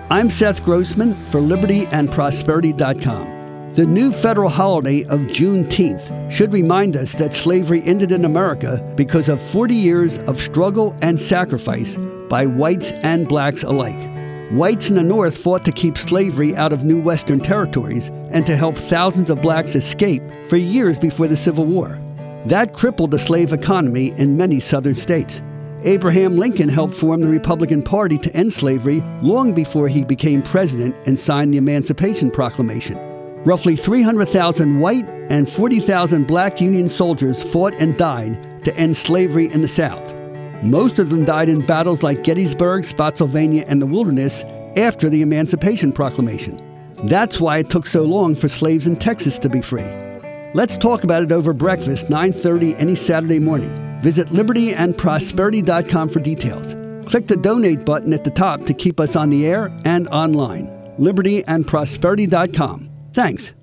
I'm Seth Grossman for LibertyandProsperity.com. The new federal holiday of Juneteenth should remind us that slavery ended in America because of 40 years of struggle and sacrifice by whites and blacks alike. Whites in the North fought to keep slavery out of new Western territories and to help thousands of blacks escape for years before the Civil War. That crippled the slave economy in many southern states. Abraham Lincoln helped form the Republican Party to end slavery long before he became president and signed the Emancipation Proclamation. Roughly 300,000 white and 40,000 black Union soldiers fought and died to end slavery in the South. Most of them died in battles like Gettysburg, Spotsylvania, and the Wilderness after the Emancipation Proclamation. That's why it took so long for slaves in Texas to be free. Let's talk about it over breakfast, 9:30 any Saturday morning. Visit LibertyandProsperity.com for details. Click the donate button at the top to keep us on the air and online. LibertyandProsperity.com. Thanks.